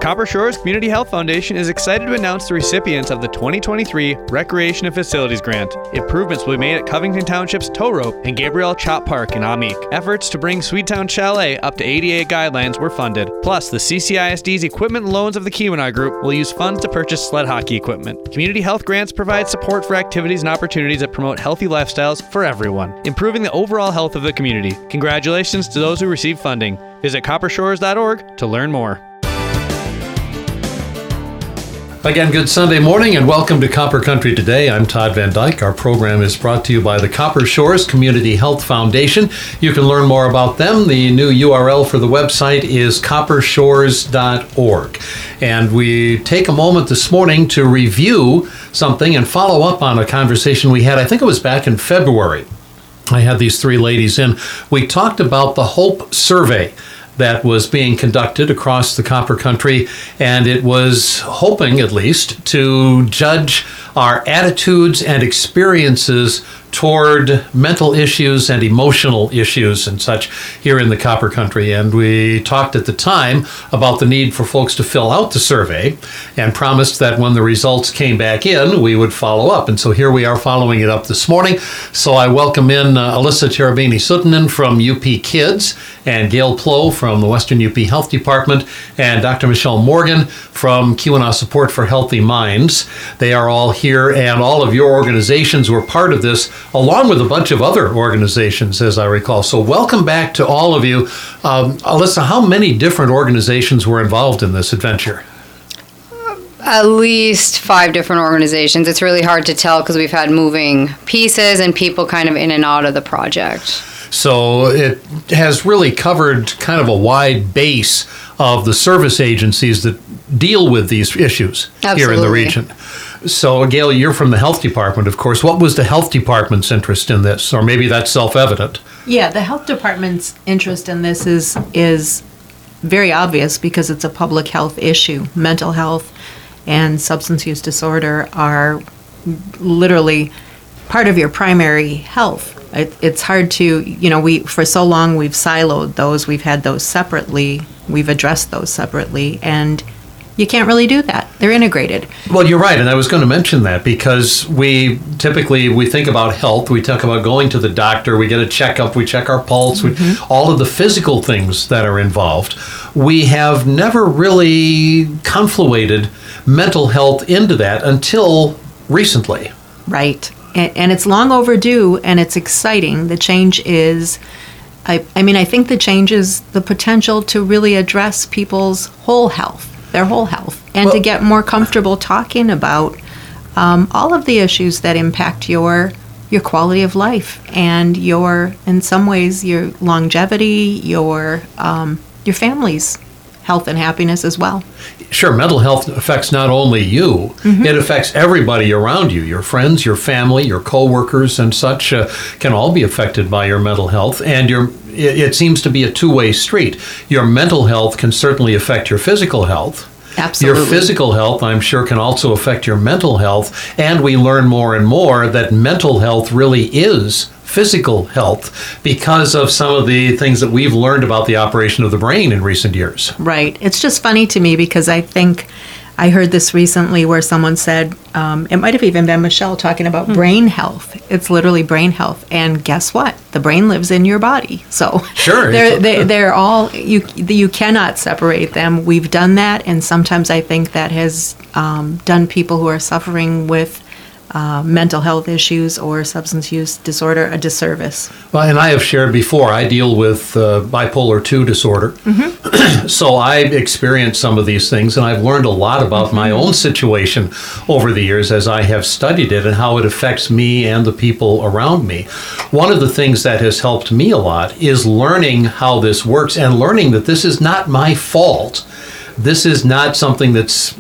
Copper Shores Community Health Foundation is excited to announce the recipients of the 2023 Recreation and Facilities Grant. Improvements will be made at Covington Township's Tow Rope and Gabriel Chop Park in Amique. Efforts to bring Sweetown Chalet up to ADA guidelines were funded. Plus, the CCISD's Equipment Loans of the Keweenaw Group will use funds to purchase sled hockey equipment. Community health grants provide support for activities and opportunities that promote healthy lifestyles for everyone, improving the overall health of the community. Congratulations to those who receive funding. Visit coppershores.org to learn more. Again, good Sunday morning and welcome to Copper Country Today. I'm Todd Van Dyke. Our program is brought to you by the Copper Shores Community Health Foundation. You can learn more about them. The new URL for the website is coppershores.org. And we take a moment this morning to review something and follow up on a conversation we had, I think it was back in February. I had these three ladies in. We talked about the HOPE survey that was being conducted across the Copper Country, and it was hoping, at least, to judge our attitudes and experiences toward mental issues and emotional issues and such here in the Copper Country. And we talked at the time about the need for folks to fill out the survey and promised that when the results came back in, we would follow up. And so here we are following it up this morning. So I welcome in Alyssa Terabini-Suttonen from UP Kids and Gail Plow from the Western UP Health Department and Dr. Michelle Morgan from Keweenaw Support for Healthy Minds. They are all here, and all of your organizations were part of this, along with a bunch of other organizations, as I recall. So welcome back to all of you. Alyssa, how many different organizations were involved in this adventure? At least 5 different organizations. It's really hard to tell because we've had moving pieces and people kind of in and out of the project. So it has really covered kind of a wide base of the service agencies that deal with these issues here in the region. So, Gail, you're from the health department, of course. What was the health department's interest in this? Or maybe that's self-evident. Yeah, the health department's interest in this is very obvious because it's a public health issue. Mental health and substance use disorder are literally part of your primary health. It's hard to, for so long we've siloed those, we've had those separately, we've addressed those separately, and you can't really do that. They're integrated. Well, you're right, and I was going to mention that because we think about health, we talk about going to the doctor, we get a checkup, we check our pulse, all of the physical things that are involved. We have never really confluated mental health into that until recently. Right, and it's long overdue, and it's exciting. The change is, I think the change is the potential to really address people's whole health. Their whole health, and to get more comfortable talking about all of the issues that impact your quality of life and in some ways, your longevity, your family's health and happiness as well. Sure, mental health affects not only you, it affects everybody around you. Your friends, your family, your coworkers and such can all be affected by your mental health, and it seems to be a two-way street. Your mental health can certainly affect your physical health. Absolutely. Your physical health, I'm sure, can also affect your mental health, and we learn more and more that mental health really is physical health because of some of the things that we've learned about the operation of the brain in recent years. Right. It's just funny to me because I think I heard this recently where someone said, it might have even been Michelle talking about brain health. It's literally brain health. And guess what? The brain lives in your body. So sure, they're all, you cannot separate them. We've done that. And sometimes I think that has done people who are suffering with mental health issues or substance use disorder a disservice. Well, and I have shared before, I deal with bipolar II disorder. So I've experienced some of these things, and I've learned a lot about my own situation over the years as I have studied it and how it affects me and the people around me. One of the things that has helped me a lot is learning how this works and learning that this is not my fault. This is not something that's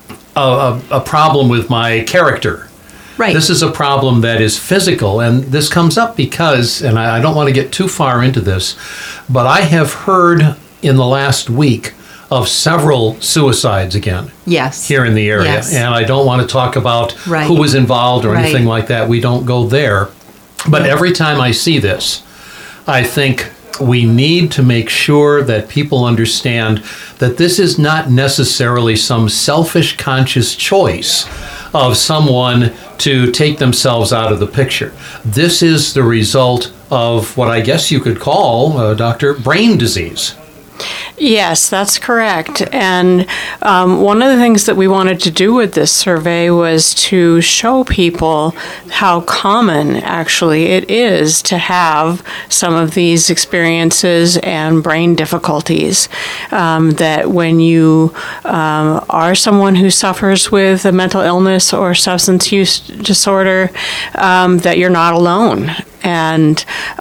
a problem with my character. Right. This is a problem that is physical, and this comes up because, and I don't want to get too far into this, but I have heard in the last week of several suicides again. Yes. Here in the area. Yes. And I don't want to talk about who was involved or anything like that. We don't go there. But every time I see this, I think, we need to make sure that people understand that this is not necessarily some selfish, conscious choice of someone to take themselves out of the picture. This is the result of what I guess you could call, Doctor, brain disease. Yes, that's correct. And one of the things that we wanted to do with this survey was to show people how common actually it is to have some of these experiences and brain difficulties. That when you are someone who suffers with a mental illness or substance use disorder, that you're not alone. And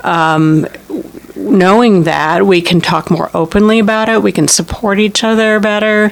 knowing that, we can talk more openly about it, we can support each other better,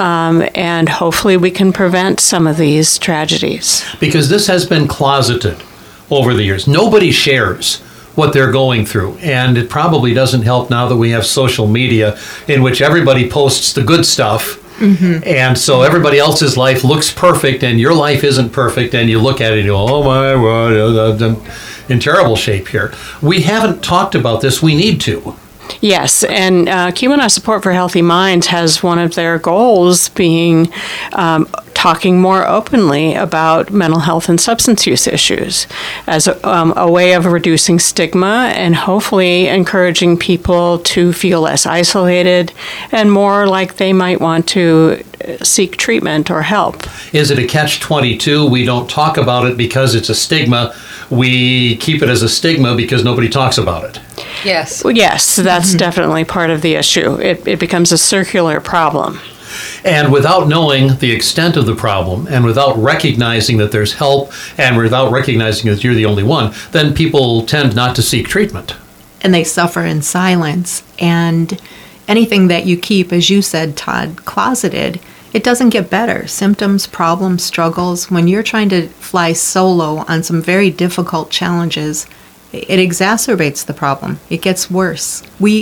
and hopefully we can prevent some of these tragedies. Because this has been closeted over the years. Nobody shares what they're going through, and it probably doesn't help now that we have social media in which everybody posts the good stuff. Mm-hmm. And so everybody else's life looks perfect and your life isn't perfect, and you look at it and you go, oh my God, I'm in terrible shape here. We haven't talked about this. We need to. Yes, and QAnon Support for Healthy Minds has one of their goals being talking more openly about mental health and substance use issues as a way of reducing stigma and hopefully encouraging people to feel less isolated and more like they might want to seek treatment or help. Is it a catch-22? We don't talk about it because it's a stigma. We keep it as a stigma because nobody talks about it. Yes. Well, yes, that's definitely part of the issue. It becomes a circular problem. And without knowing the extent of the problem, and without recognizing that there's help, and without recognizing that you're the only one, then people tend not to seek treatment. And they suffer in silence. And anything that you keep, as you said, Todd, closeted, it doesn't get better. Symptoms, problems, struggles, when you're trying to fly solo on some very difficult challenges, it exacerbates the problem. It gets worse.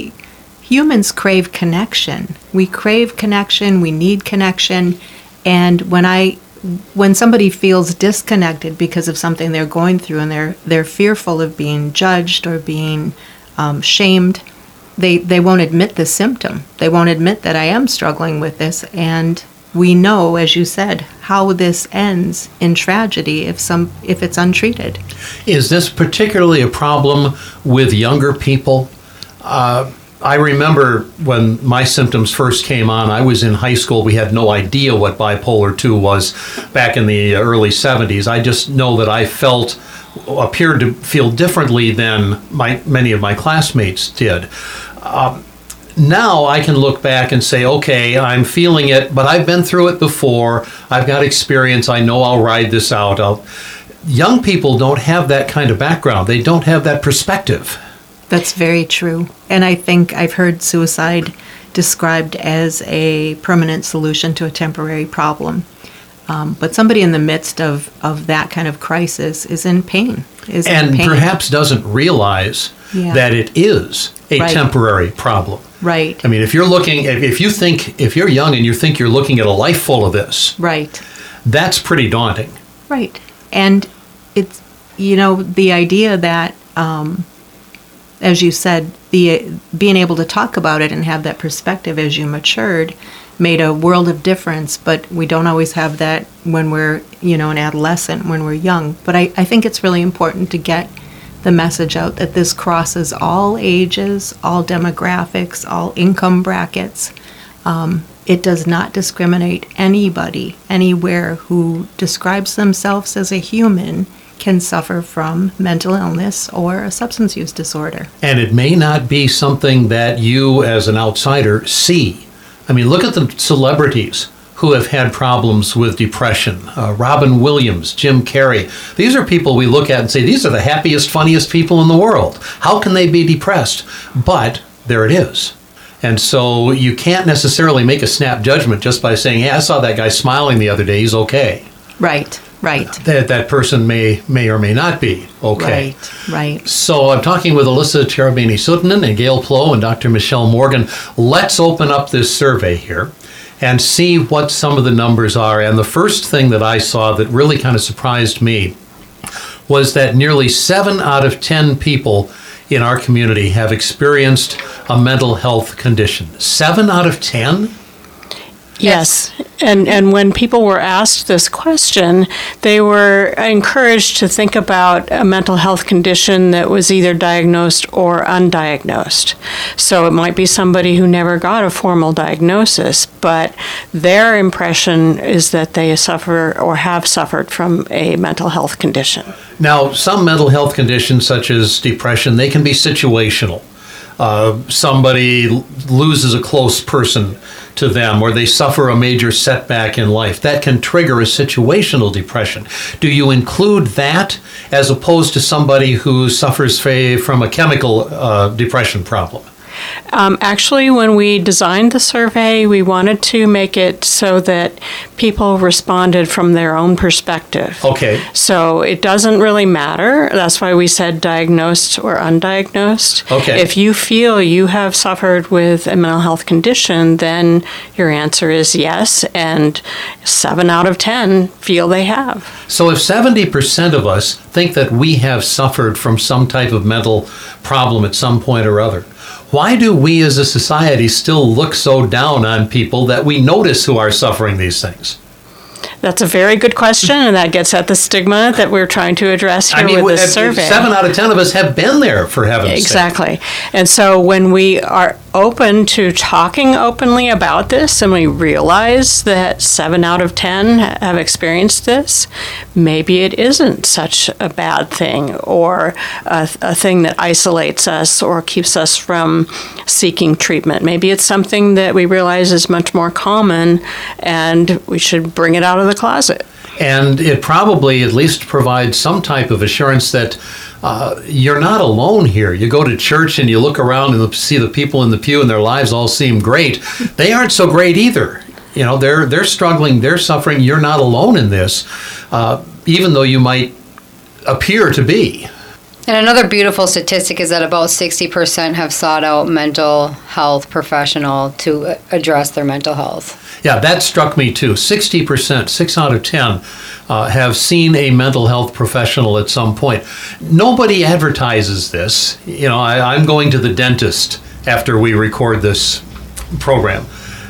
Humans crave connection. We crave connection. We need connection. And when somebody feels disconnected because of something they're going through, and they're fearful of being judged or being shamed, they won't admit the symptom. They won't admit that I am struggling with this. And we know, as you said, how this ends in tragedy if it's untreated. Is this particularly a problem with younger people? I remember when my symptoms first came on, I was in high school. We had no idea what bipolar 2 was back in the early 70s. I just know that I appeared to feel differently than many of my classmates did. Now I can look back and say, okay, I'm feeling it, but I've been through it before. I've got experience. I know I'll ride this out. Young people don't have that kind of background. They don't have that perspective. That's very true. And I think I've heard suicide described as a permanent solution to a temporary problem. But somebody in the midst of that kind of crisis is in pain. And perhaps doesn't realize that it is a temporary problem. Right. I mean, if you're young and you think you're looking at a life full of this, that's pretty daunting. Right. And it's, the idea that, as you said, being able to talk about it and have that perspective as you matured made a world of difference, but we don't always have that when we're, an adolescent, when we're young. But I think it's really important to get the message out that this crosses all ages, all demographics, all income brackets. It does not discriminate anybody anywhere who describes themselves as a human can suffer from mental illness or a substance use disorder. And it may not be something that you as an outsider see. I mean, look at the celebrities who have had problems with depression. Robin Williams, Jim Carrey. These are people we look at and say, these are the happiest, funniest people in the world. How can they be depressed? But there it is. And so you can't necessarily make a snap judgment just by saying, hey, I saw that guy smiling the other day, he's okay. Right. That person may or may not be okay. Right. So I'm talking with Alyssa Cherubini-Suttonen and Gail Plow and Dr. Michelle Morgan. Let's open up this survey here and see what some of the numbers are. And the first thing that I saw that really kind of surprised me was that nearly 7 out of 10 people in our community have experienced a mental health condition. 7 out of 10? Yes. And when people were asked this question, they were encouraged to think about a mental health condition that was either diagnosed or undiagnosed. So it might be somebody who never got a formal diagnosis, but their impression is that they suffer or have suffered from a mental health condition. Now, some mental health conditions, such as depression, they can be situational. Somebody loses a close person to them, or they suffer a major setback in life. That can trigger a situational depression. Do you include that as opposed to somebody who suffers from a chemical depression problem? Actually, when we designed the survey, we wanted to make it so that people responded from their own perspective. Okay. So it doesn't really matter. That's why we said diagnosed or undiagnosed. Okay. If you feel you have suffered with a mental health condition, then your answer is yes, and 7 out of 10 feel they have. So if 70% of us think that we have suffered from some type of mental problem at some point or other, why do we as a society still look so down on people that we notice who are suffering these things? That's a very good question, and that gets at the stigma that we're trying to address here with this survey. 7 out of 10 of us have been there, for heaven's sake. Exactly. And so when we are open to talking openly about this, and we realize that 7 out of 10 have experienced this, maybe it isn't such a bad thing, or a thing that isolates us or keeps us from seeking treatment. Maybe it's something that we realize is much more common, and we should bring it out of the closet. And it probably at least provides some type of assurance that you're not alone here. You go to church and you look around and see the people in the pew and their lives all seem great. They aren't so great either. You know, they're struggling, they're suffering. You're not alone in this, even though you might appear to be. And another beautiful statistic is that about 60% have sought out mental health professional to address their mental health. Yeah, that struck me too. 60%, 6 out of 10, have seen a mental health professional at some point. Nobody advertises this. You know, I'm going to the dentist after we record this program.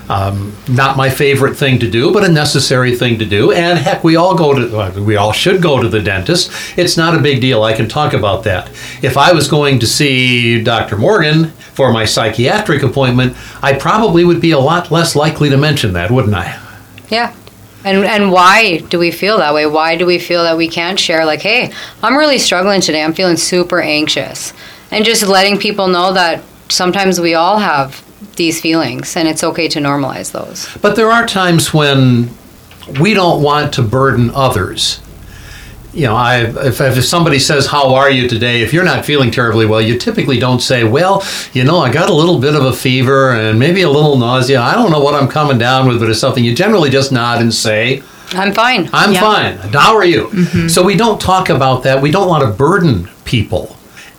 Not my favorite thing to do, but a necessary thing to do. And heck, we all should go to the dentist. It's not a big deal. I can talk about that. If I was going to see Dr. Morgan for my psychiatric appointment, I probably would be a lot less likely to mention that, wouldn't I? Yeah. And why do we feel that way? Why do we feel that we can't share, like, hey, I'm really struggling today. I'm feeling super anxious. And just letting people know that sometimes we all have these feelings, and it's okay to normalize those. But there are times when we don't want to burden others. You know, if somebody says, how are you today? If you're not feeling terribly well, you typically don't say, well, you know, I got a little bit of a fever and maybe a little nausea. I don't know what I'm coming down with, but it's something. You generally just nod and say, I'm fine. I'm fine. How are you? Mm-hmm. So we don't talk about that. We don't want to burden people.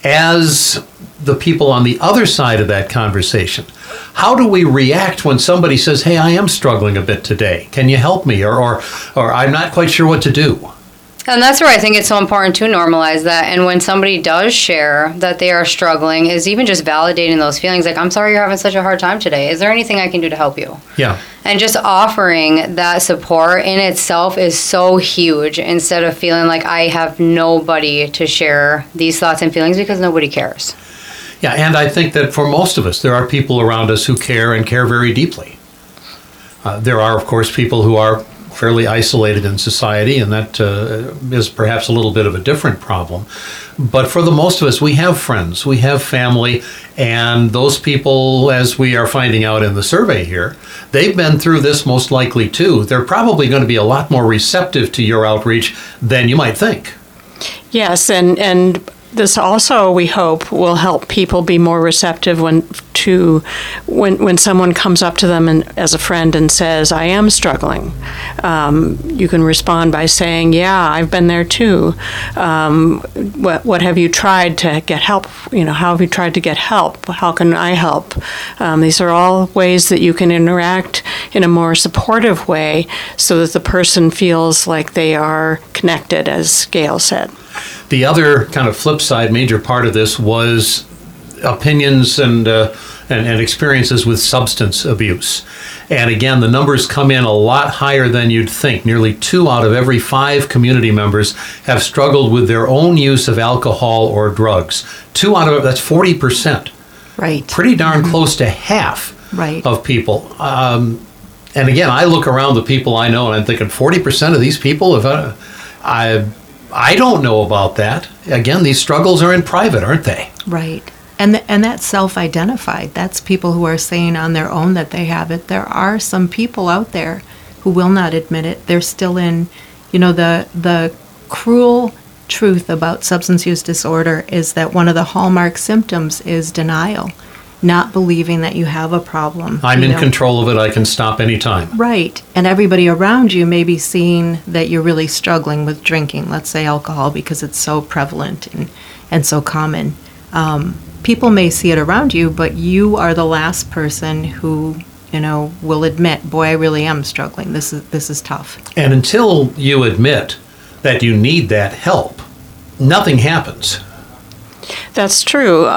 As the people on the other side of that conversation, how do we react when somebody says, hey, I am struggling a bit today. Can you help me? Or I'm not quite sure what to do. And that's where I think it's so important to normalize that. And when somebody does share that they are struggling, is even just validating those feelings. Like, I'm sorry you're having such a hard time today. Is there anything I can do to help you? Yeah. And just offering that support in itself is so huge, instead of feeling like I have nobody to share these thoughts and feelings, because nobody cares. Yeah, and I think that for most of us, there are people around us who care and care very deeply. There are, of course, people who are fairly isolated in society, and that is perhaps a little bit of a different problem. But for the most of us, we have friends, we have family, and those people, as we are finding out in the survey here, they've been through this most likely too. They're probably going to be a lot more receptive to your outreach than you might think. Yes, and this also, we hope, will help people be more receptive when someone comes up to them and as a friend and says, I am struggling. You can respond by saying, yeah, I've been there too. What have you tried to get help? You know, how have you tried to get help? How can I help? These are all ways that you can interact in a more supportive way so that the person feels like they are connected, as Gail said. The other kind of flip side, major part of this was opinions and experiences with substance abuse. And again, the numbers come in a lot higher than you'd think. Nearly 2 out of every 5 community members have struggled with their own use of alcohol or drugs. 2 out of that's 40%. Right. Pretty darn close to half of people. And again, I look around the people I know and I'm thinking 40% of these people, I don't know about that. Again, these struggles are in private, aren't they? Right. And that's self-identified. That's people who are saying on their own that they have it. There are some people out there who will not admit it. They're still in, the cruel truth about substance use disorder is that one of the hallmark symptoms is denial, not believing that you have a problem. I'm in control of it. I can stop anytime. Right. And everybody around you may be seeing that you're really struggling with drinking, let's say alcohol, because it's so prevalent and so common. People may see it around you, but you are the last person who, will admit, boy, I really am struggling. This is tough. And until you admit that you need that help, nothing happens. That's true.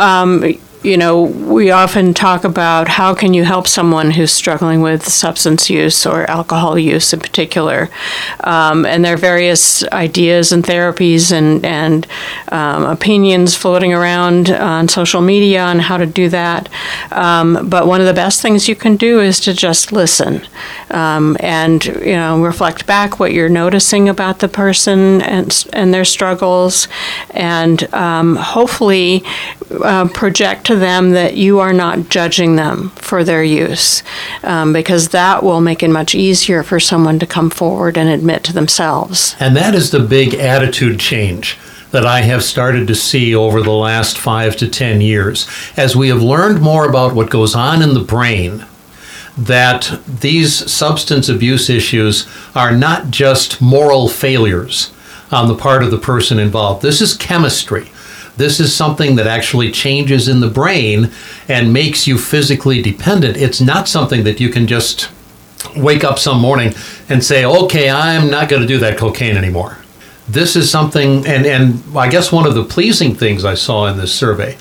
We often talk about how can you help someone who's struggling with substance use or alcohol use in particular. And there are various ideas and therapies and opinions floating around on social media on how to do that. But one of the best things you can do is to just listen and reflect back what you're noticing about the person and their struggles, and hopefully project to them that you are not judging them for their use, because that will make it much easier for someone to come forward and admit to themselves. And that is the big attitude change that I have started to see over the last 5 to 10 years. As we have learned more about what goes on in the brain, that these substance abuse issues are not just moral failures on the part of the person involved. This is chemistry. This is something that actually changes in the brain and makes you physically dependent. It's not something that you can just wake up some morning and say, okay, I'm not going to do that cocaine anymore. This is something, and I guess one of the pleasing things I saw in this survey,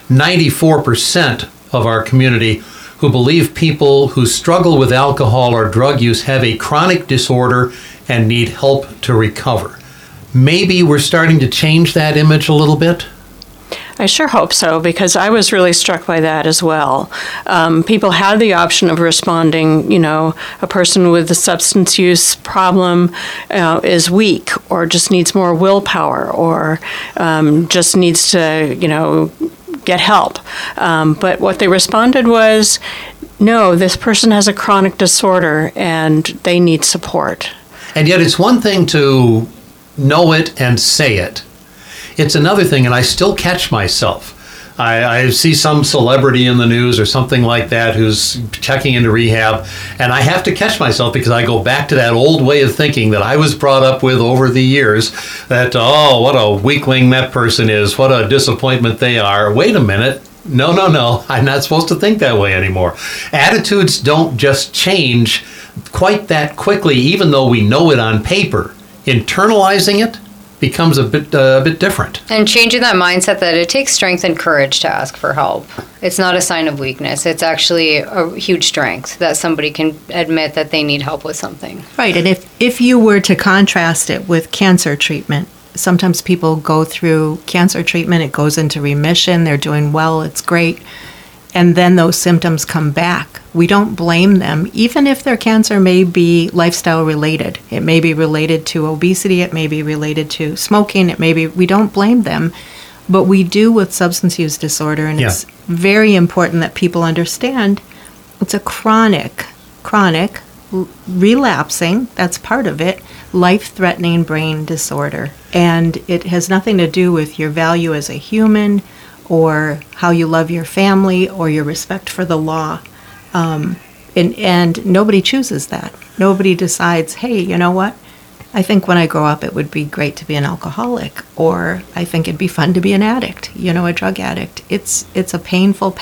94% of our community who believe people who struggle with alcohol or drug use have a chronic disorder and need help to recover. Maybe we're starting to change that image a little bit. I sure hope so, because I was really struck by that as well. People had the option of responding, a person with a substance use problem is weak or just needs more willpower or just needs to, get help. But what they responded was, no, this person has a chronic disorder and they need support. And yet it's one thing to know it and say it. It's another thing, and I still catch myself. I see some celebrity in the news or something like that who's checking into rehab, and I have to catch myself because I go back to that old way of thinking that I was brought up with over the years, that, what a weakling that person is, what a disappointment they are. Wait a minute. No, I'm not supposed to think that way anymore. Attitudes don't just change quite that quickly, even though we know it on paper. Internalizing it becomes a bit different. And changing that mindset that it takes strength and courage to ask for help. It's not a sign of weakness. It's actually a huge strength that somebody can admit that they need help with something. Right, and if you were to contrast it with cancer treatment, sometimes people go through cancer treatment, it goes into remission, they're doing well, it's great, and then those symptoms come back. We don't blame them, even if their cancer may be lifestyle related. It may be related to obesity, it may be related to smoking, we don't blame them, but we do with substance use disorder, and it's very important that people understand it's a chronic, relapsing, that's part of it, life-threatening brain disorder. And it has nothing to do with your value as a human or how you love your family or your respect for the law. And nobody chooses that. Nobody decides, hey, you know what? I think when I grow up it would be great to be an alcoholic, or I think it'd be fun to be an addict, a drug addict. It's a painful path.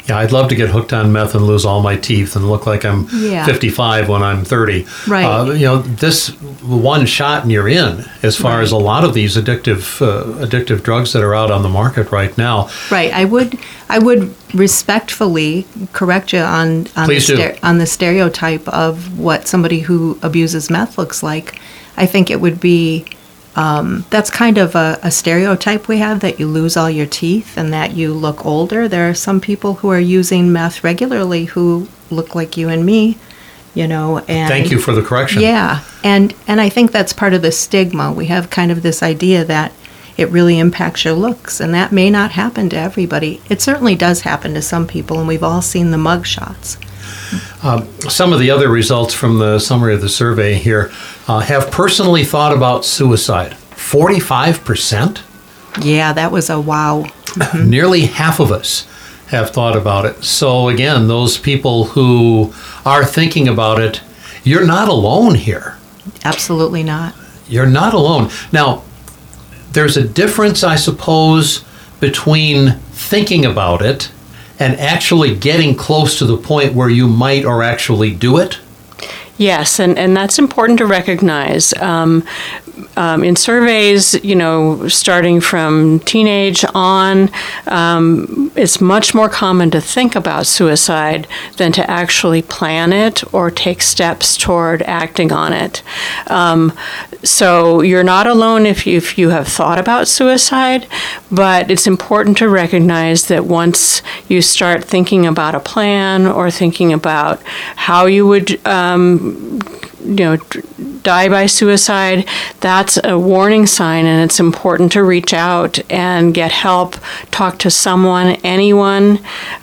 Yeah, I'd love to get hooked on meth and lose all my teeth and look like I'm 55 when I'm 30. Right. This one shot and you're in, as far as a lot of these addictive drugs that are out on the market right now. Right. I would respectfully correct you on the stereotype of what somebody who abuses meth looks like. I think it would be that's kind of a stereotype we have, that you lose all your teeth and that you look older. There are some people who are using meth regularly who look like you and me, and thank you for the correction. Yeah. And I think that's part of the stigma. We have kind of this idea that it really impacts your looks, and that may not happen to everybody. It certainly does happen to some people, and we've all seen the mug shots. Some of the other results from the summary of the survey here have personally thought about suicide. 45%? Yeah, that was a wow. Nearly half of us have thought about it. So again, those people who are thinking about it, you're not alone here. Absolutely not. You're not alone. Now, there's a difference, I suppose, between thinking about it and actually getting close to the point where you might or actually do it? Yes, and that's important to recognize. In surveys, starting from teenage on, it's much more common to think about suicide than to actually plan it or take steps toward acting on it. So you're not alone if you have thought about suicide, but it's important to recognize that once you start thinking about a plan or thinking about how you would die by suicide, that's a warning sign, and it's important to reach out and get help, talk to someone, anyone.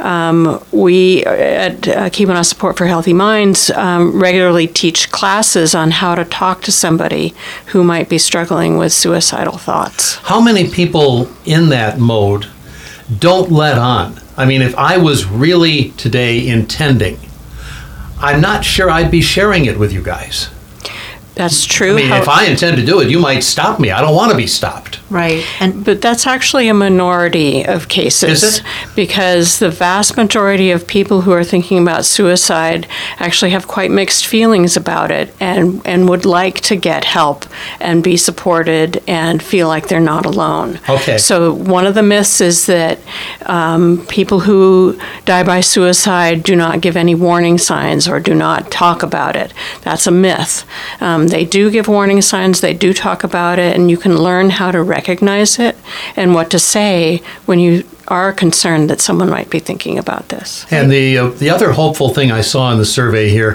We at Keeping Us Support for Healthy Minds regularly teach classes on how to talk to somebody who might be struggling with suicidal thoughts. How many people in that mode don't let on? I mean, if I was really today intending, I'm not sure I'd be sharing it with you guys. That's true. I mean, if I intend to do it, you might stop me. I don't want to be stopped. Right. But that's actually a minority of cases. Is it? Because the vast majority of people who are thinking about suicide actually have quite mixed feelings about it and would like to get help and be supported and feel like they're not alone. Okay. So one of the myths is that people who die by suicide do not give any warning signs or do not talk about it. That's a myth. They do give warning signs, they do talk about it, and you can learn how to recognize it and what to say when you are concerned that someone might be thinking about this. And the other hopeful thing I saw in the survey here,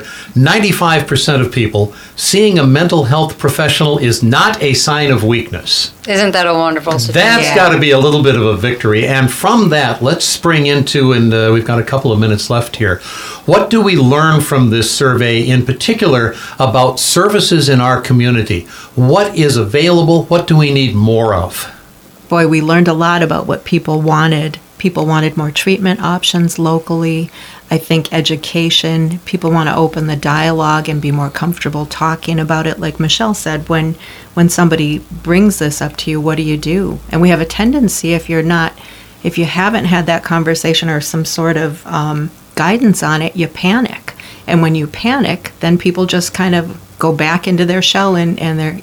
95% of people, seeing a mental health professional is not a sign of weakness. Isn't that a wonderful statistic? That's got to be a little bit of a victory. And from that, let's spring into, and we've got a couple of minutes left here, what do we learn from this survey in particular about services in our community? What is available? What do we need more of? Boy, we learned a lot about what people wanted. People wanted more treatment options locally. I think education. People want to open the dialogue and be more comfortable talking about it. Like Michelle said, when somebody brings this up to you, what do? And we have a tendency, if you haven't had that conversation or some sort of guidance on it, you panic. And when you panic, then people just kind of go back into their shell and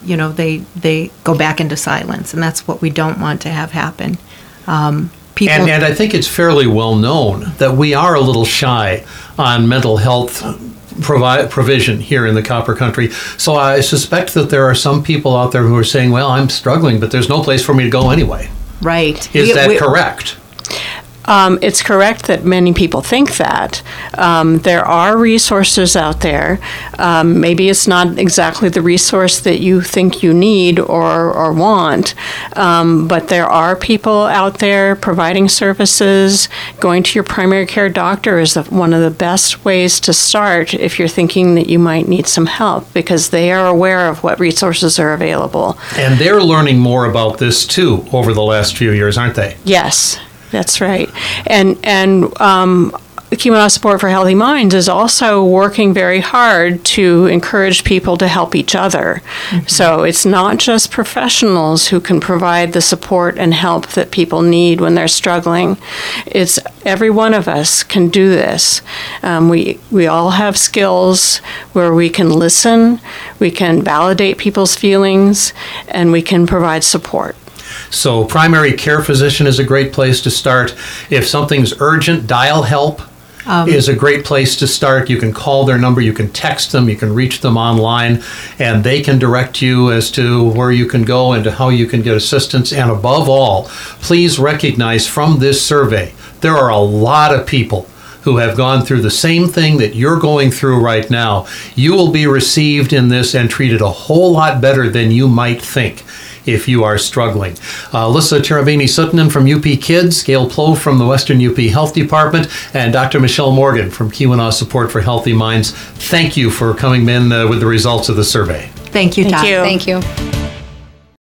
they go back into silence, and that's what we don't want to have happen. People and I think it's fairly well known that we are a little shy on mental health provision here in the Copper Country. So I suspect that there are some people out there who are saying, well, I'm struggling, but there's no place for me to go anyway. Right. Is that correct? It's correct that many people think that. There are resources out there. Maybe it's not exactly the resource that you think you need or want, but there are people out there providing services. Going to your primary care doctor is one of the best ways to start if you're thinking that you might need some help, because they are aware of what resources are available. And they're learning more about this too over the last few years, aren't they? Yes. That's right. And Keweenaw Support for Healthy Minds is also working very hard to encourage people to help each other. So it's not just professionals who can provide the support and help that people need when they're struggling. It's every one of us can do this. We all have skills where we can listen, we can validate people's feelings, and we can provide support. So primary care physician is a great place to start. If something's urgent, dial help is a great place to start. You can call their number, you can text them, you can reach them online, and they can direct you as to where you can go and to how you can get assistance. And above all, please recognize from this survey, there are a lot of people who have gone through the same thing that you're going through right now. You will be received in this and treated a whole lot better than you might think if you are struggling. Alyssa Tiravini-Suttonen from UP Kids, Gail Plow from the Western UP Health Department, and Dr. Michelle Morgan from Keweenaw Support for Healthy Minds. Thank you for coming in with the results of the survey. Thank you, Todd. Thank you. Thank you.